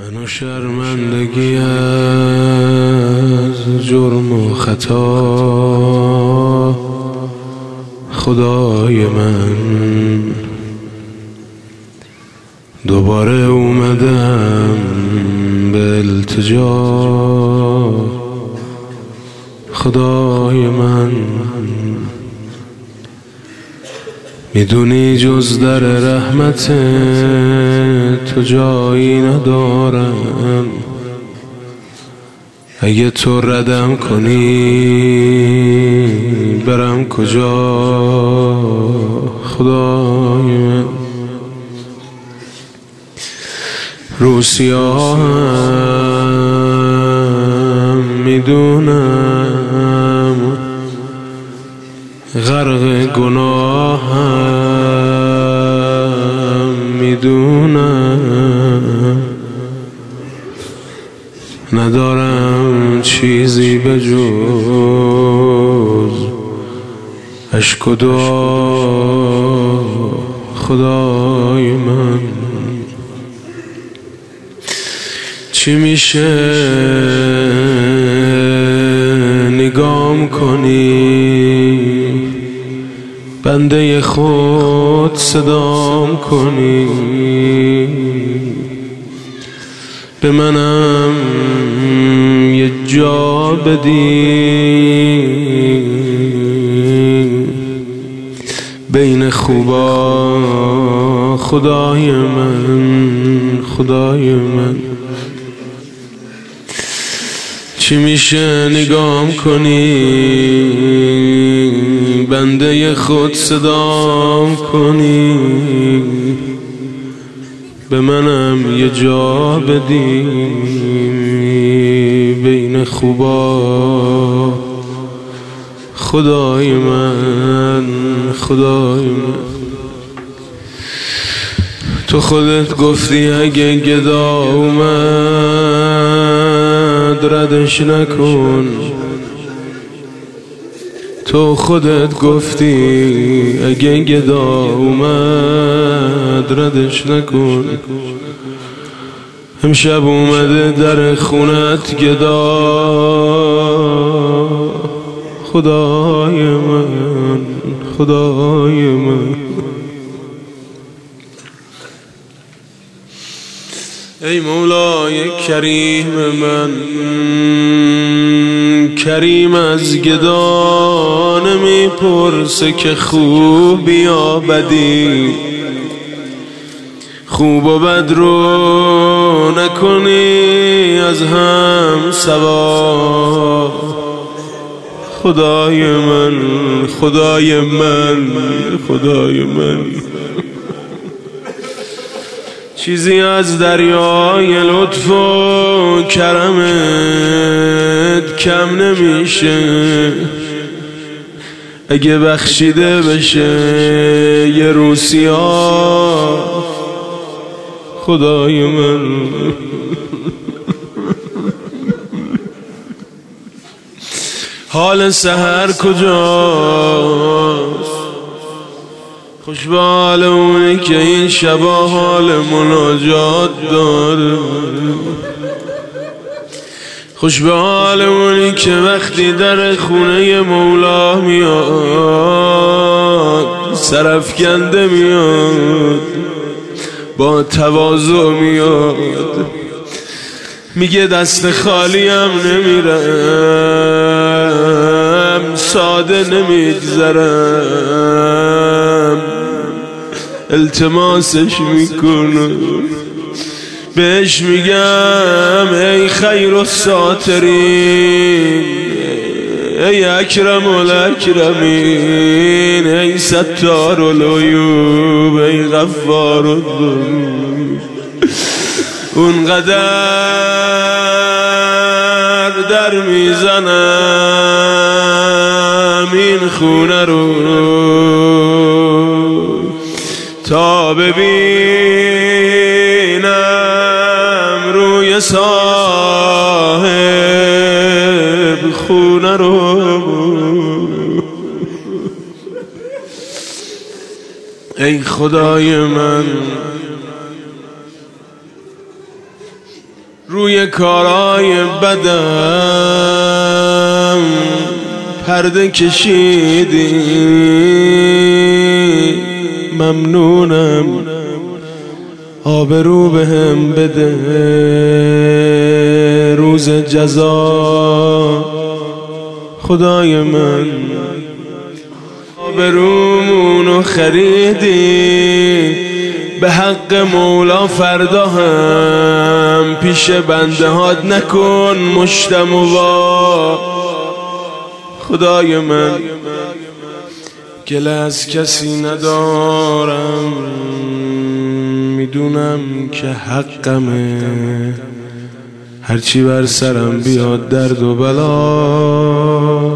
من و شرمندگی از جرم و خطا، خدای من دوباره اومدم به التجا. خدای من میدونی جز در رحمت تو جایی ندارم، اگه تو ردم کنی برم کجا. خدای من روسیاهم میدونم غرق گناهم میدونم، ندارم چیزی به جز اشک و دعا. خدای من چی میشه نگام کنی، بنده خود صدام کنی، به منم یه جا بدی بین خوبا. خدای من خدای من چی میشه نگام کنی، بنده خود صدام کنی، به منم یه جا بدی بین خوبا. خدای من خدای من تو خودت گفتی اگه گدا اومد ردش نکن. تو خودت گفتی اگه گدا اومد ردش نکن. امشب اومده در خونت گدا. خدای من خدای من ای مولای کریم من، کریم از گدا نمیپرسه که خوبی یا بدی، خوب و بد رو نکنی از هم سوا. خدای من خدای من خدای من چیزی از دریای لطف و کرمت کم نمیشه، اگه بخشیده بشه یه روسیا. خدای من حال سحر کجاست؟ خوش به حال اونی که این شبا حال مناجات داره، خوش به حال اونی که وقتی در خونه مولا میاد سرفکنده میاد، با تواضع میاد، میگه دست خالیم نمیرم، ساده نمیگذرم، التماسش میکنم، بهش میگم ای خیر الساترین، ای اکرم الاکرمین، ای ستار العیوب، ای غفار الذنوب. اونقدر در میزنم این خونه رو تا ببینم روی صاحب خونه رو. ای خدای من روی کارای بدم پرده کشیدی، ممنونم آبرو بهم بده روز جزا. خدای من آبرومونو خریدی، به حق مولا فردا هم پیش بنده هات نکن مشتموا. خدای من گله از کسی ندارم، میدونم که حقمه، هرچی بر سرم بیاد درد و بلا.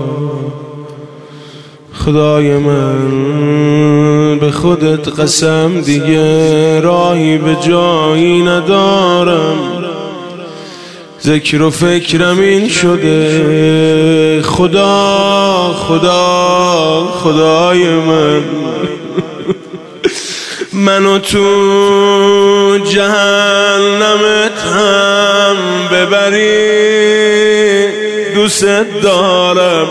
خدای من به خودت قسم دیگه راهی به جایی ندارم، ذکر و فکرم این شده. خدا خدا خدای من منو تو جهنمت هم ببری، دوست دارم.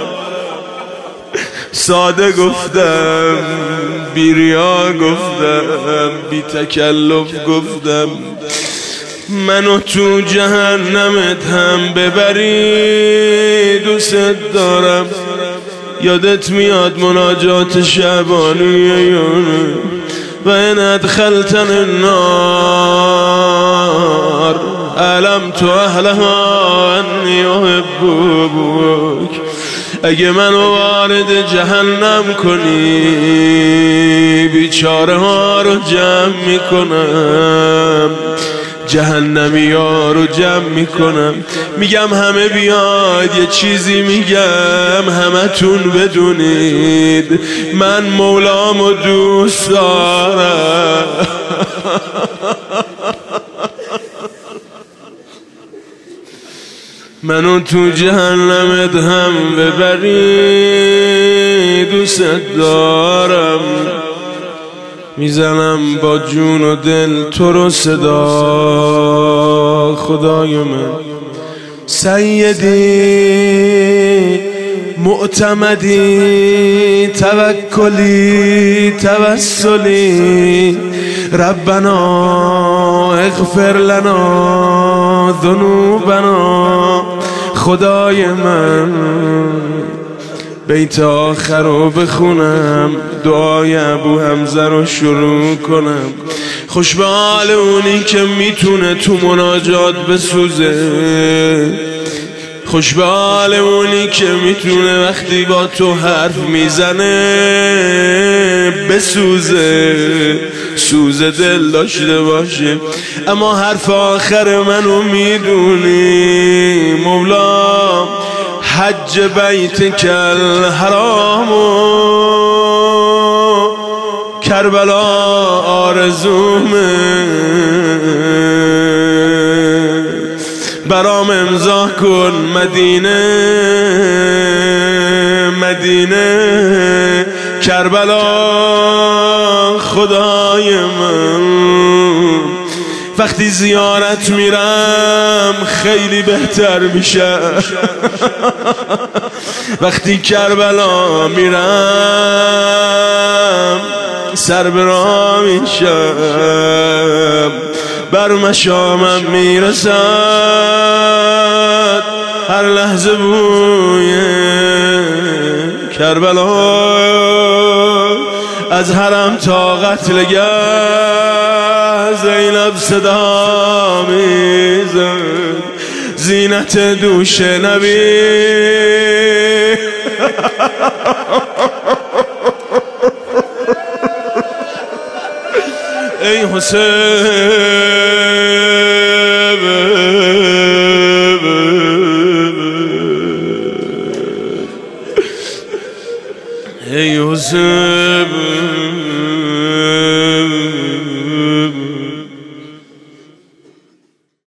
ساده گفتم، بی ریا گفتم، بی تکلف گفتم، منو تو جهنمت هم ببری، دوست دارم. یادت میاد مناجات شعبانی و این ادخلتن النار علمت اهلها انی احبک. اگه منو وارد جهنم کنی بیچاره ها رو جمع میکنم، جهنمی ها رو جمع میکنم، میگم همه بیاید یه چیزی میگم همه تون بدونید من مولامو دوست دارم. منو تو جهنمت هم ببری، دوست دارم. میزنم با جون و دل تو رو صدا. خدای من سیدی معتمدی توکلی توسلی، ربنا اغفر لنا ذنوبنا. خدای من بیت آخر رو بخونم، دعای ابو حمزه رو شروع کنم. خوش به حال اونی که میتونه تو مناجات بسوزه، خوش به حال اونی که میتونه وقتی با تو حرف میزنه بسوزه، سوز دل داشته باشه. اما حرف آخر منو میدونی مولا، حج بیت کل حرامو کربلا آرزومه، برام امضا کن مدینه مدینه کربلا. خدای من وقتی زیارت میرم خیلی بهتر میشه، وقتی کربلا میرم سر به راه میشم، بر مشامم میرسد هر لحظه بوی کربلا. از حرم تا قتلگه زینب صدا میزد، زینت دوش نبی. ای حسین ای حسین